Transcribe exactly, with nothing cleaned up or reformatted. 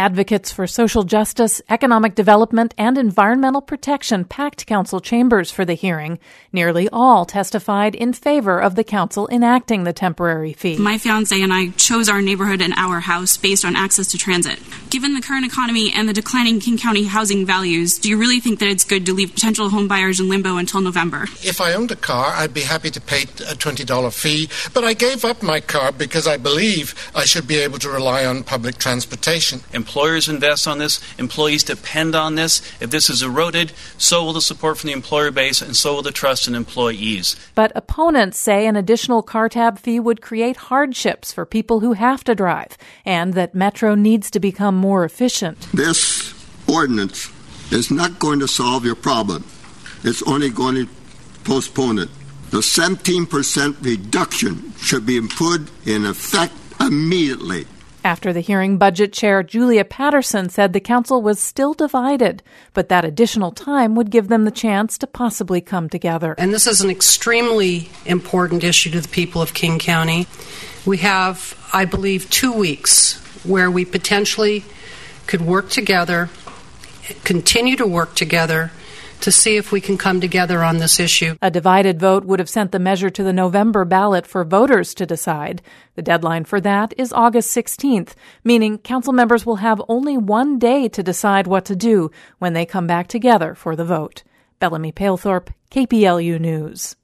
Advocates for social justice, economic development, and environmental protection packed council chambers for the hearing. Nearly all testified in favor of the council enacting the temporary fee. My fiance and I chose our neighborhood and our house based on access to transit. Given the current economy and the declining King County housing values, do you really think that it's good to leave potential home buyers in limbo until November? If I owned a car, I'd be happy to pay a twenty dollars fee, but I gave up my car because I believe I should be able to rely on public transportation. Employers invest on this. Employees depend on this. If this is eroded, so will the support from the employer base and so will the trust in employees. But opponents say an additional car tab fee would create hardships for people who have to drive and that Metro needs to become more efficient. This ordinance is not going to solve your problem. It's only going to postpone it. The seventeen percent reduction should be put in effect immediately. After the hearing, Budget Chair Julia Patterson said the council was still divided, but that additional time would give them the chance to possibly come together. And this is an extremely important issue to the people of King County. We have, I believe, two weeks where we potentially could work together, continue to work together, to see if we can come together on this issue. A divided vote would have sent the measure to the November ballot for voters to decide. The deadline for that is August sixteenth, meaning council members will have only one day to decide what to do when they come back together for the vote. Bellamy Palethorpe, K P L U News.